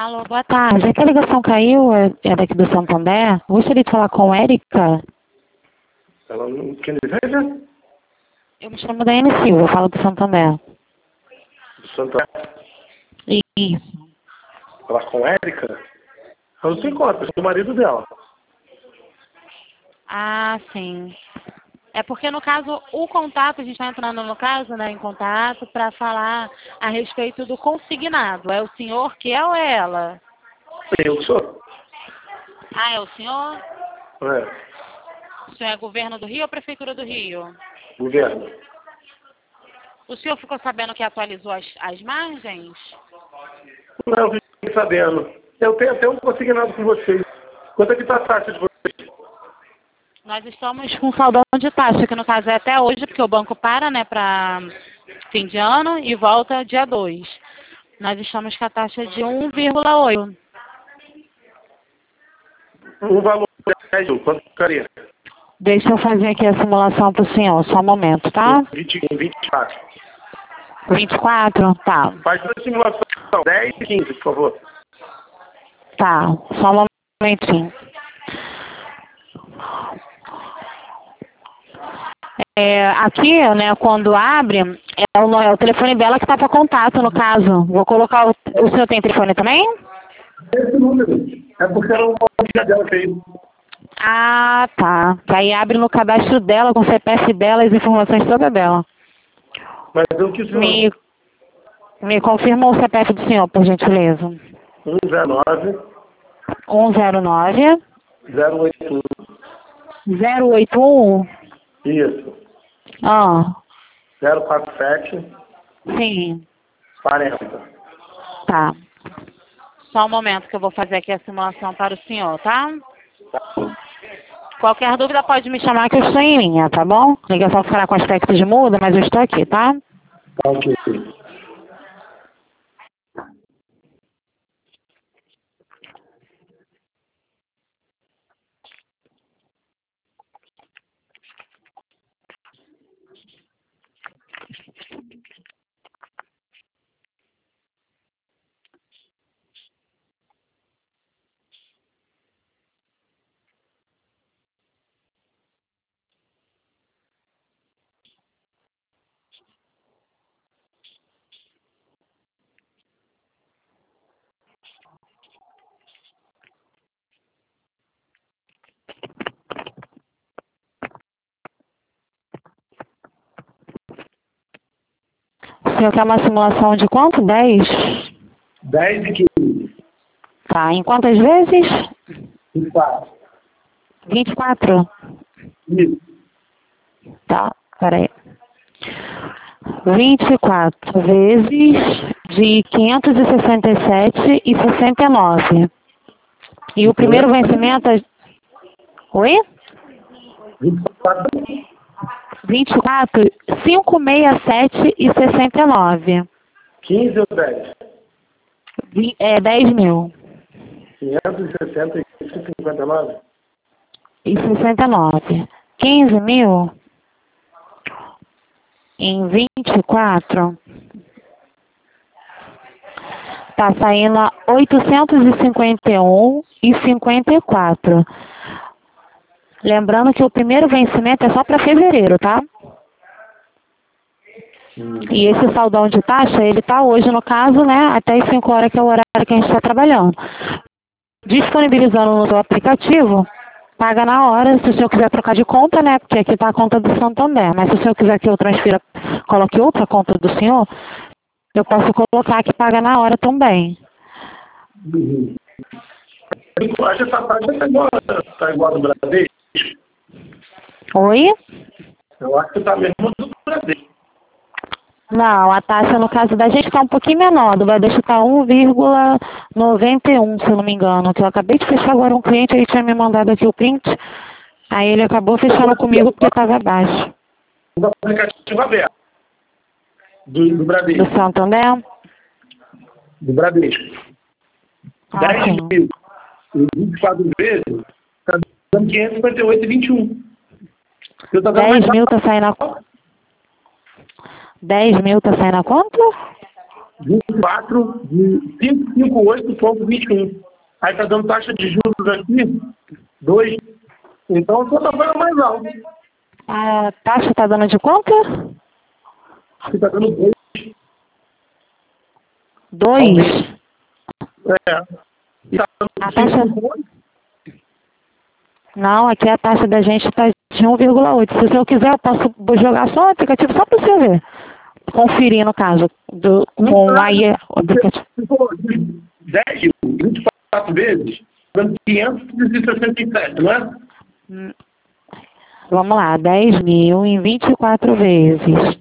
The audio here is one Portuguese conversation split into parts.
Alô, boa tarde. É que a ligação caiu, é daqui do Santander. Gostaria de falar com Érica. Ela não quer dizer? Eu me chamo Daiane Silva, eu falo do Santander. Santa. Isso. Falar com Érica? Ela não tem conta, eu sou o marido dela. Ah, sim. É porque, no caso, o contato, a gente está entrando no caso, né, em contato, para falar a respeito do consignado. É o senhor que é ou é ela? Eu que sou. Ah, é o senhor? É. O senhor é governo do Rio ou prefeitura do Rio? Governo. O senhor ficou sabendo que atualizou as margens? Não, eu fiquei sabendo. Eu tenho até um consignado com vocês. Quanto é que tá a taxa de vocês? Nós estamos com saldão de taxa, que no caso é até hoje, porque o banco para, né, para fim de ano e volta dia 2. Nós estamos com a taxa de 1,8. Um valor de 10 mil. Quanto ficaria? Deixa eu fazer aqui a simulação para o senhor, só um momento, tá? 24. 24? Tá. Faz a simulação. 10 e 15, por favor. Tá, só um momentinho. Aqui, né, quando abre, é o telefone dela que está para contato, no caso. Vou colocar o senhor tem telefone também? Esse número. É porque era uma amiga dela que fez. Ah, tá. Que aí abre no cadastro dela, com o CPF dela, as informações todas dela. Mas eu que sou. Me confirma o CPF do senhor, por gentileza. 109 109 081. 081. Isso. Ah, 047 sim. 40. Tá. Só um momento que eu vou fazer aqui a simulação para o senhor, tá? Qualquer dúvida pode me chamar que eu estou em linha, tá bom? A ligação ficará com aspecto de muda, mas eu estou aqui, tá? Tá ok. O senhor quer uma simulação de quanto? 10? 10 e 15. Tá. Em quantas vezes? 24. 24? Isso. Tá, peraí. 24 vezes de 567,69. E o primeiro vencimento é... Oi? 24. 24, 567,69. 15 ou 10? 10 mil. 560,59. E 69. 15 mil em 24 tá saindo a 851,54. Lembrando que o primeiro vencimento é só para fevereiro, tá? E esse saldão de taxa, ele tá hoje, no caso, né, até as 5 horas, que é o horário que a gente está trabalhando. Disponibilizando no seu aplicativo, paga na hora, se o senhor quiser trocar de conta, né, porque aqui tá a conta do Santander. Mas se o senhor quiser que eu transfira, coloque outra conta do senhor, eu posso colocar que paga na hora também. Eu acho essa taxa tá igual do Bradesco. Oi? Eu acho que tá mesmo do Bradesco. Não, a taxa no caso da gente está um pouquinho menor, do Bradesco está 1,91, se eu não me engano, que eu acabei de fechar agora um cliente, ele tinha me mandado aqui o print, aí ele acabou fechando comigo porque estava baixo. Do aplicativo aberto. Do Bradesco. Do Santander? Do Bradesco. Ah, 10 sim. mil. Em 24 vezes, tá dando 558,21. Eu tô dando 10 mais mil tá saindo a... 10 mil tá saindo a quanto? 24 de 558,21. Aí está dando taxa de juros aqui, 2. Então, só está pagando mais alto. A taxa está dando de quanto? Aqui está dando 2. 2? É. E está dando A taxa... 5,8. Não, aqui a taxa da gente está de 1,8. Se o senhor quiser, eu posso jogar só o aplicativo só para você ver. Conferir, no caso, com aí o aplicativo. Se for 10 mil, 24 vezes, dando 567, não é? Vamos lá, 10 mil em 24 vezes.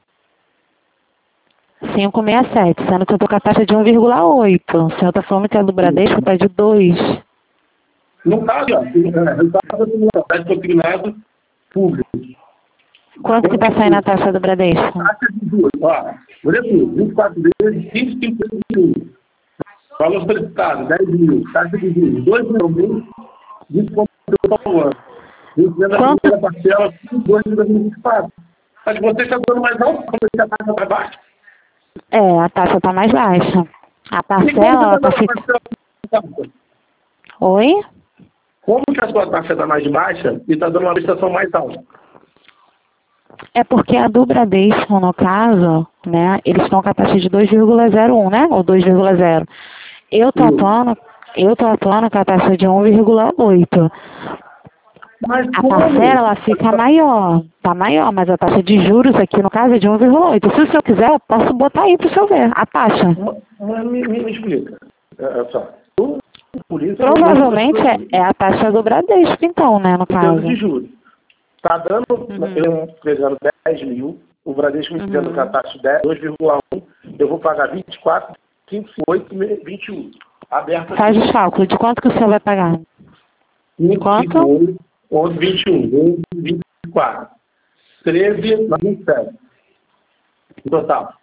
567, sendo que eu estou com a taxa de 1,8. O senhor está falando que a do Bradesco está de 2. No caso, ó, resultado consignado público. Quanto que está saindo a taxa do Bradesco? Taxa de juros, ó. Olha tudo, 24 vezes, 5,51. Valor solicitado, 10 mil. Taxa de juros, 2 mil, 20,1 ano. Quanto? A parcela, 2 de 2024. Mas você está dando mais alto, quando a taxa está baixa? É, a taxa está mais baixa. A parcela está ficando... Oi? Como que a sua taxa está mais baixa e está dando uma prestação mais alta? É porque a do Bradesco, no caso, né, eles estão com a taxa de 2,01, né? Ou 2,0. Eu tô atuando com a taxa de 1,8. A parcela, ela fica maior, tá maior, mas a taxa de juros aqui, no caso, é de 1,8. Se o senhor quiser, eu posso botar aí para o senhor ver, a taxa. Me explica. Só. Por isso, Provavelmente é a taxa do Bradesco, então, né, no caso. de juros. Está dando, eu pegando 10 mil, o Bradesco me dando com a taxa de 2,1, eu vou pagar 24, 5,8, 21. Aberto. Faz os cálculos, de quanto que o senhor vai pagar? De quanto? 11, 21, 24, 13, 27. No total.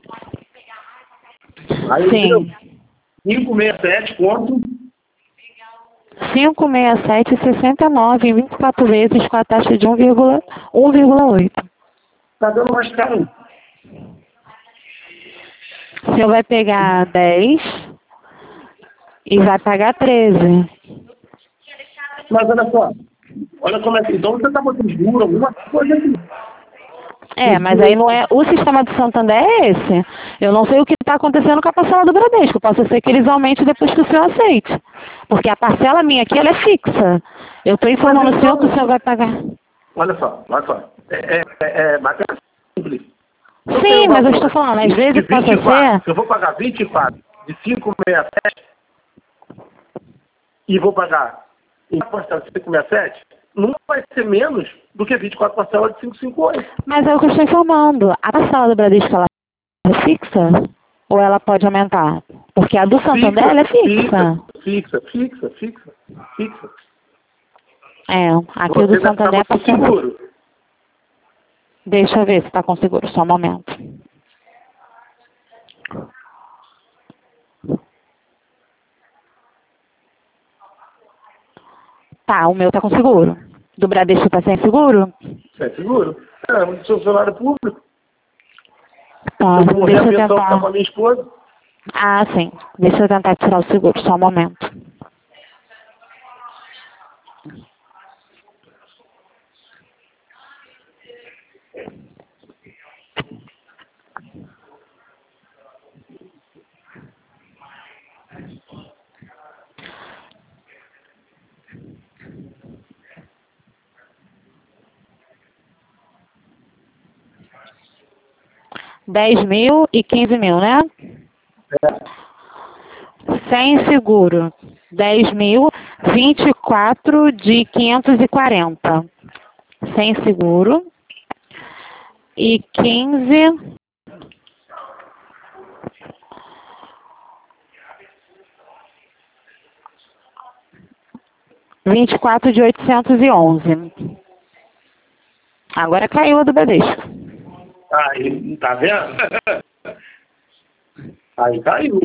Aí, sim. 567 ponto. 567,69 em 24 vezes com a taxa de 1,8. Está dando mais caro. O senhor vai pegar 10 e vai pagar 13. Mas olha como é que... Então você está botando juro, alguma coisa aqui. É, mas aí não é... O sistema do Santander é esse. Eu não sei o que está acontecendo com a parcela do Bradesco. Pode ser que eles aumentem depois que o senhor aceite. Porque a parcela minha aqui, ela é fixa. Eu estou informando o senhor que o senhor vai pagar. Olha só. É bacana simples. Sim, mas eu estou falando, às vezes pode ser... Eu vou pagar 24 de 567 e vou pagar em parcela de 567, não vai ser menos do que 24 parcelas de 558. Mas é o que eu estou informando. A parcela do Bradesco, ela é fixa? Ou ela pode aumentar? Porque a do Santander, ela é fixa. Fixa. É, aqui o do Santander é parcela. Seguro. Deixa eu ver se está com seguro, só um momento. Tá, o meu está com seguro. Do Bradesco está sem seguro? Sem seguro. É, um funcionário público. Tá, deixa eu tentar. Com a minha esposa. Ah, sim. Deixa eu tentar tirar o seguro, só um momento. R$10.000 e R$15.000, né? Sem seguro. 10.000, 24 de 540. Sem seguro. E 15... R$24 de 811. Agora caiu a do Bradesco. Aí, tá vendo? Aí caiu.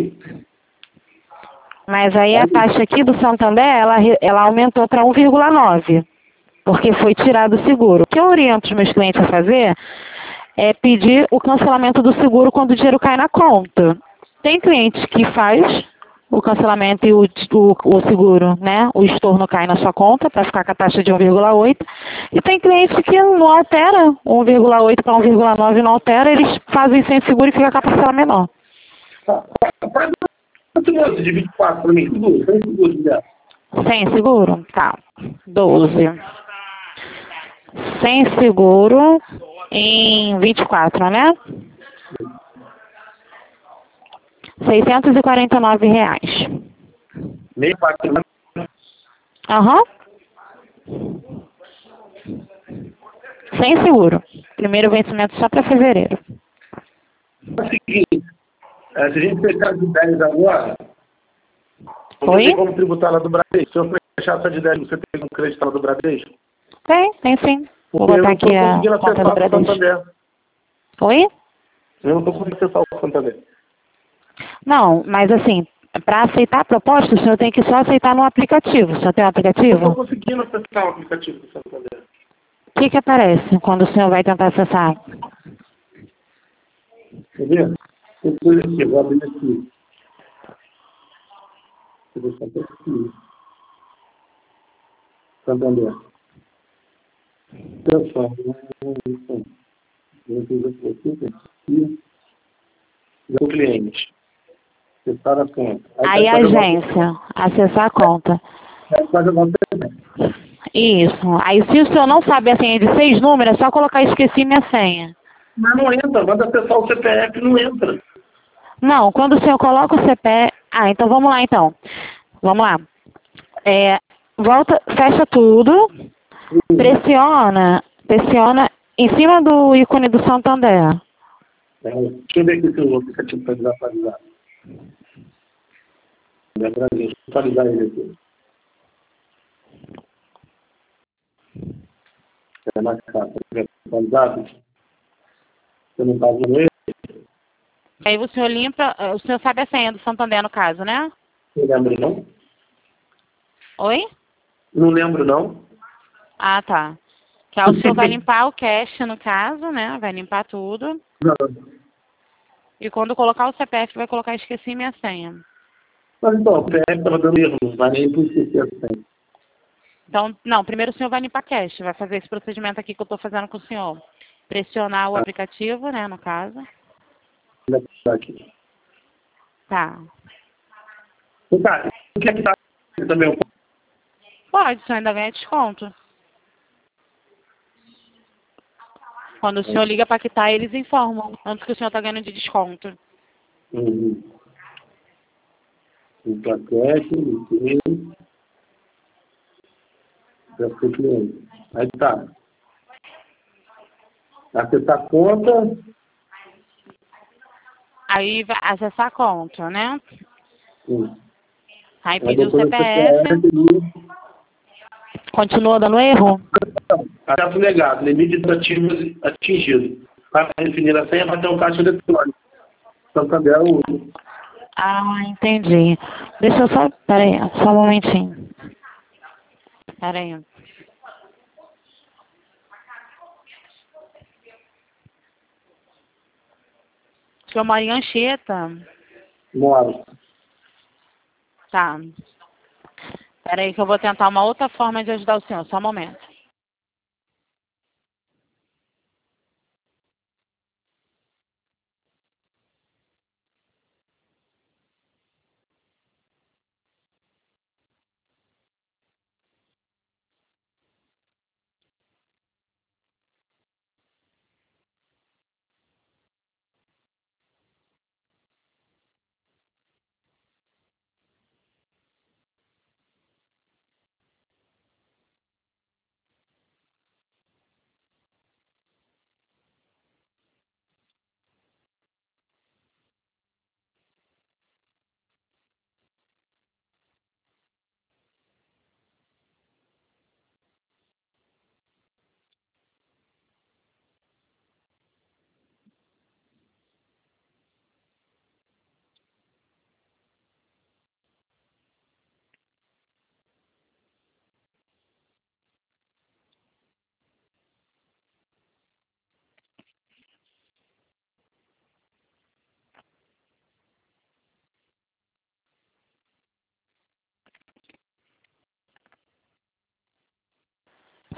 Mas aí a taxa aqui do Santander, ela aumentou para 1,9, porque foi tirado o seguro. O que eu oriento os meus clientes a fazer é pedir o cancelamento do seguro quando o dinheiro cai na conta. Tem cliente que faz o cancelamento e o seguro, né? O estorno cai na sua conta para ficar com a taxa de 1,8. E tem cliente que não altera 1,8 para 1,9, não altera, eles fazem sem seguro e fica com a parcela menor. Faz quanto moço de 24 para mim? Seguro, sem seguro, já. Sem seguro? Tá. 12. Sem seguro em 24, né? R$ 649. Meio quatro, né? Aham. Sem seguro. Primeiro vencimento só para fevereiro. É o seguinte, se a gente fechar de 10 agora, você Oi? tem como tributar lá do Bradesco? Se eu fechar essa de 10, você tem como acreditar lá do Bradesco? Tem sim. Vou Porque eu botar não estou aqui a conseguindo conta do acessar o Bradesco. Santander. Oi? Eu não estou conseguindo acessar o Santander. Não, mas assim, para aceitar a proposta, o senhor tem que só aceitar no aplicativo. O senhor tem um Eu estou aplicativo? conseguindo acessar o aplicativo do Santander. O que aparece quando o senhor vai tentar acessar? Quer ver? Tem coisa aqui, eu vou abrir aqui. Deixa eu deixar até aqui. Santander. Pessoal, meu cliente. Separa a conta. Aí a agência, acessar a conta. Aí faz a conta. Isso. Aí se o senhor não sabe a senha de 6 números, é só colocar esqueci minha senha. Mas não entra, manda acessar o CPF, não entra. Não, quando o senhor coloca o CPF... Ah, então vamos lá então. Vamos lá. Volta, fecha tudo, pressiona em cima do ícone do Santander. Deixa eu ver aqui se o aplicativo está desatualizado. Deixa eu atualizar ele aqui. É mais fácil. Atualizado? Você não está vendo ele? Aí o senhor limpa, o senhor sabe a senha do Santander no caso, né? Não lembro, não? Oi? Não lembro, não. Ah, tá. Que aí o senhor vai limpar o cache no caso, né? Vai limpar tudo. Não. E quando colocar o CPF, vai colocar esqueci minha senha. Mas então, o CPF estava dando erro, não vai nem por esquecer a senha. Então, não, primeiro o senhor vai limpar cache, vai fazer esse procedimento aqui que eu estou fazendo com o senhor. Pressionar o aplicativo, né, no caso. Aqui. Tá. Tá, o que é que tá também? Pode, o senhor ainda ganha desconto. Quando o senhor liga para quitar, eles informam antes que o senhor está ganhando de desconto. O paquete, o cliente, o cliente. Aí tá. Acessar a conta. Aí vai acessar a conta, né? Sim. Aí Aí pediu o depois o CPF. CPF. Continua dando erro? Acesso negado. Limite de ativos atingido. Para definir a senha, vai ter um caixa eletrônico. Santander o último. Ah, entendi. Deixa eu só... Pera aí, só um momentinho. Pera aí. O senhor mora em Anchieta? Moro. Tá. Pera aí que eu vou tentar uma outra forma de ajudar o senhor. Só um momento.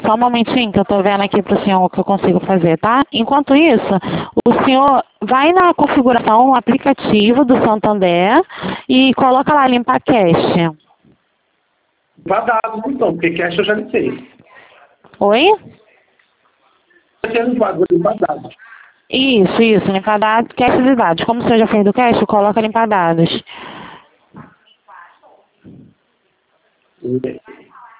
Só um momentinho que eu tô vendo aqui pro senhor o que eu consigo fazer, tá? Enquanto isso, o senhor vai na configuração, aplicativo do Santander e coloca lá limpar cache. Limpar dados, então, porque cash eu já limpei. Oi? Eu quero limpar dados. Isso, limpar dados, cache de dados. Como o senhor já fez do cache, coloca limpar dados. Ok.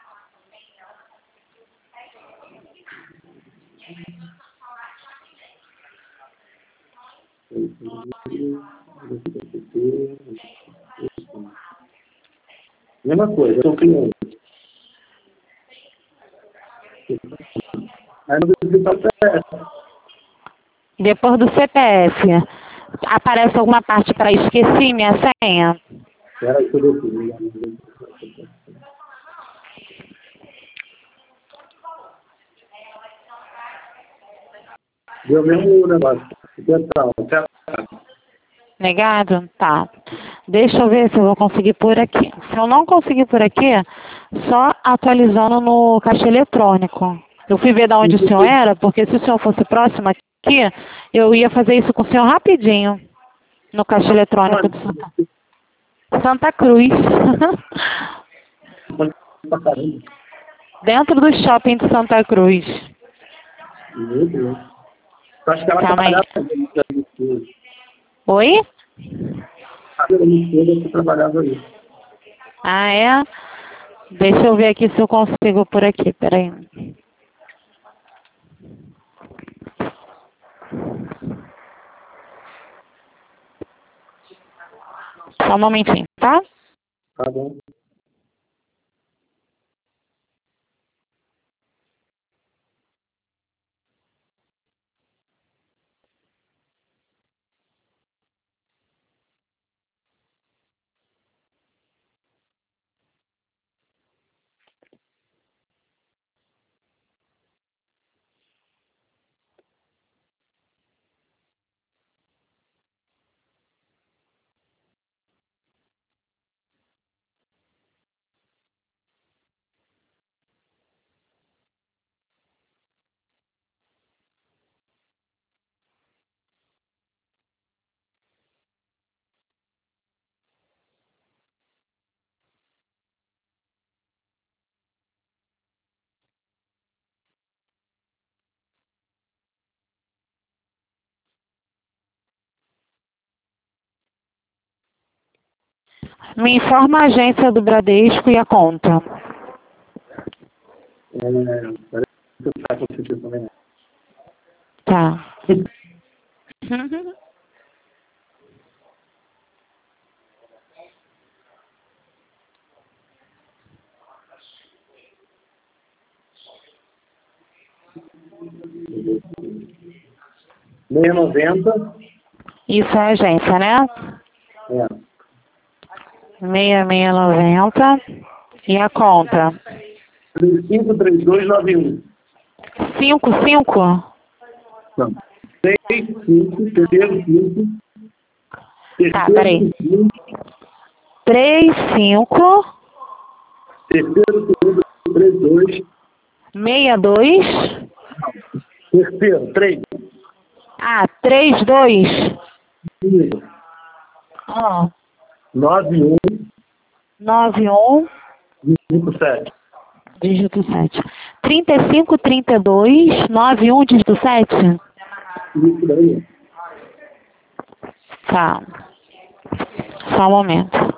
Mesma coisa, eu estou criando. Aí no digital CPF. Depois do CPF, aparece alguma parte para esqueci minha senha? Espera aí que eu defino. Deu mesmo negócio. Atenção. Negado? Tá. Deixa eu ver se eu vou conseguir por aqui. Se eu não conseguir por aqui, só atualizando no caixa eletrônico. Eu fui ver de onde o senhor era, porque se o senhor fosse próximo aqui, eu ia fazer isso com o senhor rapidinho. No caixa eletrônico de Santa Cruz. Dentro do shopping de Santa Cruz. Meu Deus. Eu acho que ela Calma aí. trabalhava. Oi? Eu trabalhava aí. Ah, é? Deixa eu ver aqui se eu consigo por aqui, peraí. Só um momentinho, tá? Tá bom. Me informa a agência do Bradesco e a conta. Peraí que eu faço o sentido também. Tá. R$6,90. Isso é a agência, né? É. 6690. E a conta? 353291. 55? Não. 65, terceiro 5, Tá, terceiro peraí. segundo, 35 terceiro segundo, 32, 62. terceiro, 3, Ah, 32. Ah, 91, 91. 57. Dígito 7. 35, 32, 91, dígito 7? Isso daí. Tá. Só um momento.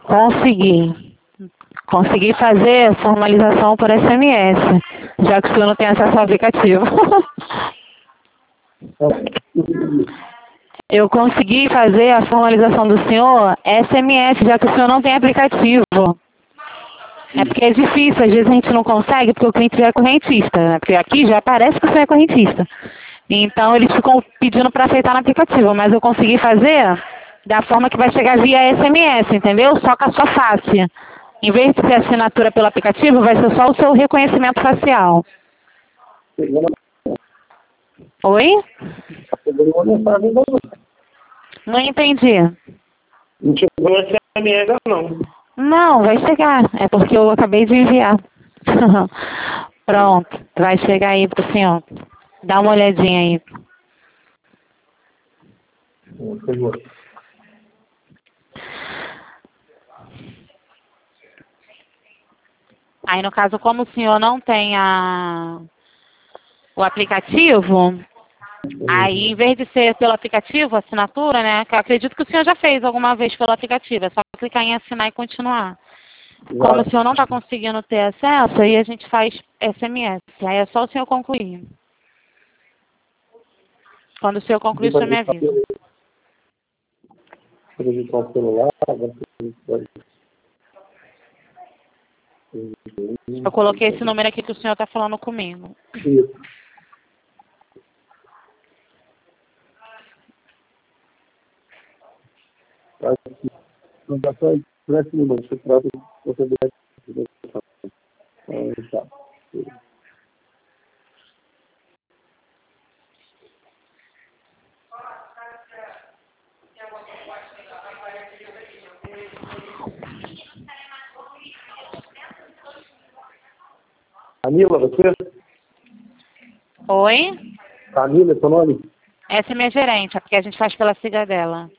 Consegui. Consegui fazer formalização por SMS, já que o senhor não tem acesso ao aplicativo. Eu consegui fazer a formalização do senhor SMS, já que o senhor não tem aplicativo. É porque é difícil, às vezes a gente não consegue porque o cliente já é correntista, né? Porque aqui já aparece que você é correntista. Então eles ficam pedindo para aceitar no aplicativo, mas eu consegui fazer da forma que vai chegar via SMS, entendeu? Só com a sua face. Em vez de ser assinatura pelo aplicativo, vai ser só o seu reconhecimento facial. Oi? Não entendi. Não chegou SMS ainda não. Não, vai chegar. É porque eu acabei de enviar. Pronto, vai chegar aí pro senhor. Dá uma olhadinha aí. Chegou. Aí, no caso, como o senhor não tem o aplicativo, aí, em vez de ser pelo aplicativo, assinatura, né? Que eu acredito que o senhor já fez alguma vez pelo aplicativo. É só clicar em assinar e continuar. Como o senhor não está conseguindo ter acesso, aí a gente faz SMS. Aí é só o senhor concluir. Quando o senhor concluir, o senhor me avisa. Acreditar o celular, Eu coloquei esse número aqui que o senhor está falando comigo. Isso. Não dá só parece no nome, você trata você deve. Tá. Camila, você? Oi? Camila, seu nome? Essa é minha gerente, é porque a gente faz pela sigla dela.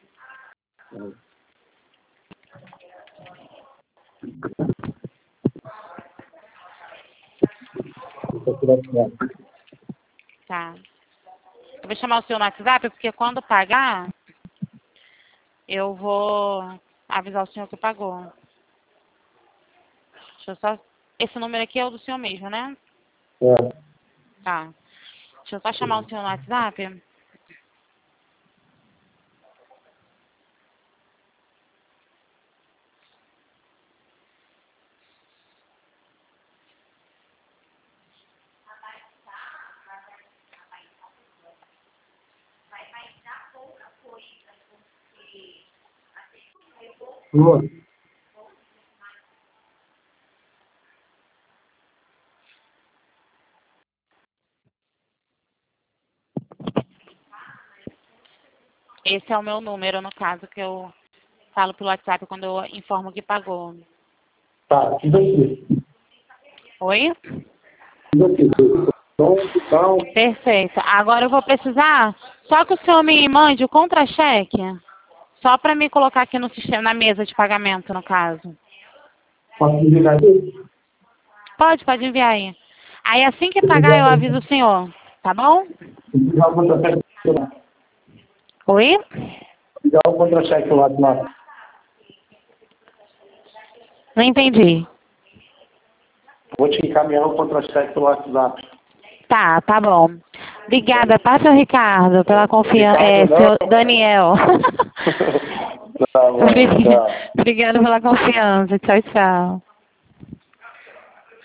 Tá. Eu vou chamar o senhor no WhatsApp, porque quando pagar, eu vou avisar o senhor que pagou. Deixa eu só... Esse número aqui é o do senhor mesmo, né? É. Tá. Deixa eu só chamar o senhor no WhatsApp. Boa. Esse é o meu número, no caso, que eu falo pelo WhatsApp quando eu informo que pagou. Tá, e daqui? Oi? E daqui? Então, Perfeito. Agora eu vou precisar só que o senhor me mande o contra-cheque, só para me colocar aqui no sistema, na mesa de pagamento, no caso. posso ligar aqui? Pode enviar aí. Aí assim que pagar eu aviso o senhor, tá bom? Ligar o contra-cheque lá. Oi? Ligar o contra-cheque lá. Não entendi. Vou te encaminhar o contra-cheque pelo WhatsApp. Tá bom. Obrigada, tá, seu Ricardo, pela confiança. Ricardo, Seu Daniel. Tá bom, tchau. Obrigada pela confiança. Tchau, tchau.